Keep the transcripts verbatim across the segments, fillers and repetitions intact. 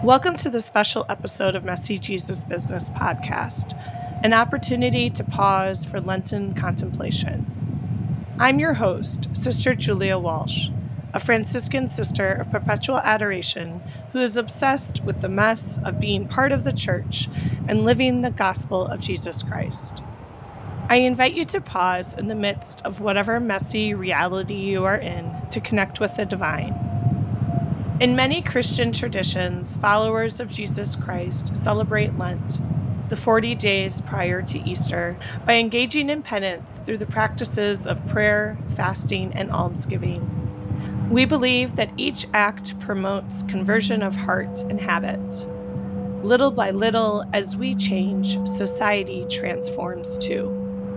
Welcome to the special episode of Messy Jesus Business Podcast, an opportunity to pause for Lenten contemplation. I'm your host, Sister Julia Walsh, a Franciscan sister of perpetual adoration who is obsessed with the mess of being part of the church and living the gospel of Jesus Christ. I invite you to pause in the midst of whatever messy reality you are in to connect with the divine. In many Christian traditions, followers of Jesus Christ celebrate Lent, the forty days prior to Easter, by engaging in penance through the practices of prayer, fasting, and almsgiving. We believe that each act promotes conversion of heart and habit. Little by little, as we change, society transforms too.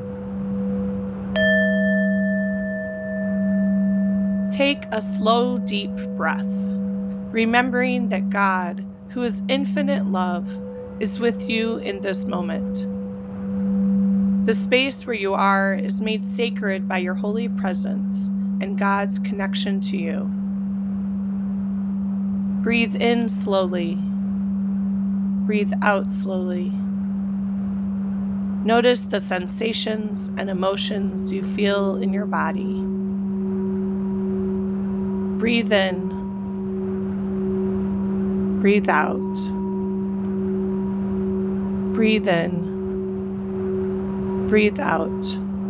Take a slow, deep breath, remembering that God, who is infinite love, is with you in this moment. The space where you are is made sacred by your holy presence and God's connection to you. Breathe in slowly. Breathe out slowly. Notice the sensations and emotions you feel in your body. Breathe in. Breathe out. Breathe in. Breathe out.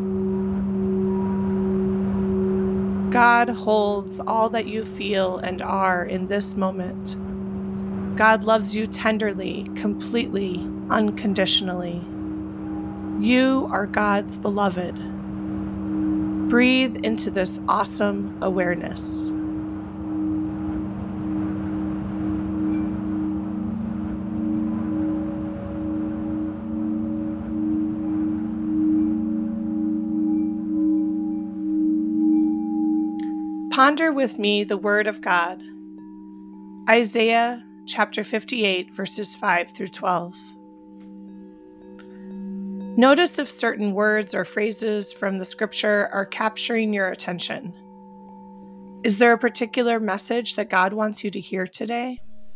God holds all that you feel and are in this moment. God loves you tenderly, completely, unconditionally. You are God's beloved. Breathe into this awesome awareness. Ponder with me the Word of God. Isaiah chapter fifty-eight, verses five through twelve. Notice if certain words or phrases from the scripture are capturing your attention. Is there a particular message that God wants you to hear today?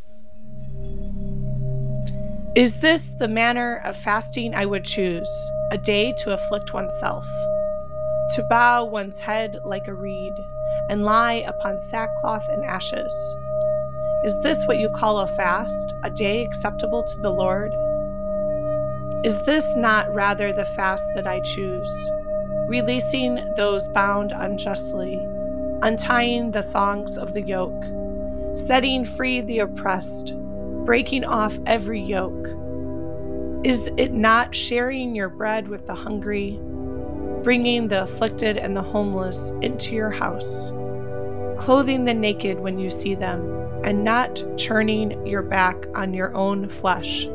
Is this the manner of fasting I would choose, a day to afflict oneself, to bow one's head like a reed, and lie upon sackcloth and ashes? Is this what you call a fast, a day acceptable to the Lord? Is this not rather the fast that I choose, releasing those bound unjustly, untying the thongs of the yoke, setting free the oppressed, breaking off every yoke? Is it not sharing your bread with the hungry, bringing the afflicted and the homeless into your house, clothing the naked when you see them, and not turning your back on your own flesh?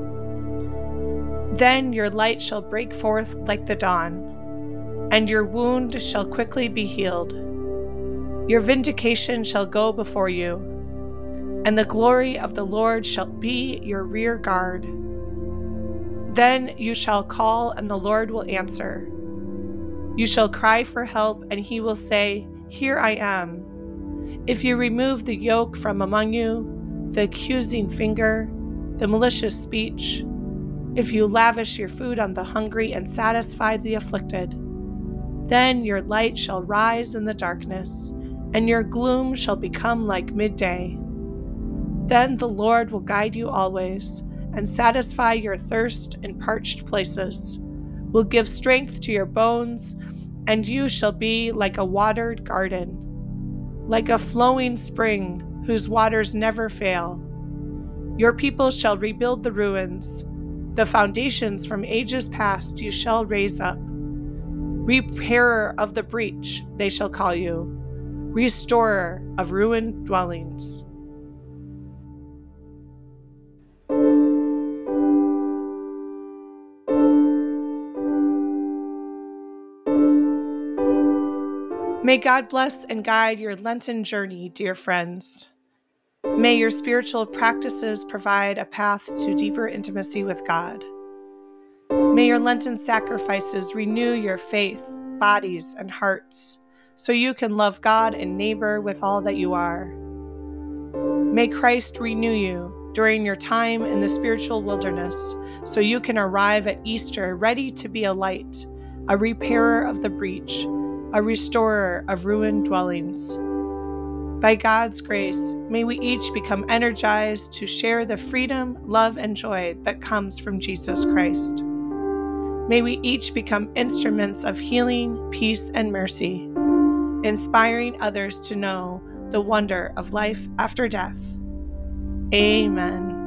Then your light shall break forth like the dawn, and your wound shall quickly be healed. Your vindication shall go before you, and the glory of the Lord shall be your rear guard. Then you shall call, and the Lord will answer. You shall cry for help, and he will say, "Here I am." If you remove the yoke from among you, the accusing finger, the malicious speech, if you lavish your food on the hungry and satisfy the afflicted, then your light shall rise in the darkness, and your gloom shall become like midday. Then the Lord will guide you always, and satisfy your thirst in parched places, will give strength to your bones, and you shall be like a watered garden, like a flowing spring whose waters never fail. Your people shall rebuild the ruins. The foundations from ages past you shall raise up. Repairer of the breach, they shall call you, restorer of ruined dwellings. May God bless and guide your Lenten journey, dear friends. May your spiritual practices provide a path to deeper intimacy with God. May your Lenten sacrifices renew your faith, bodies, and hearts, so you can love God and neighbor with all that you are. May Christ renew you during your time in the spiritual wilderness, so you can arrive at Easter ready to be a light, a repairer of the breach, a restorer of ruined dwellings. By God's grace, may we each become energized to share the freedom, love, and joy that comes from Jesus Christ. May we each become instruments of healing, peace, and mercy, inspiring others to know the wonder of life after death. Amen.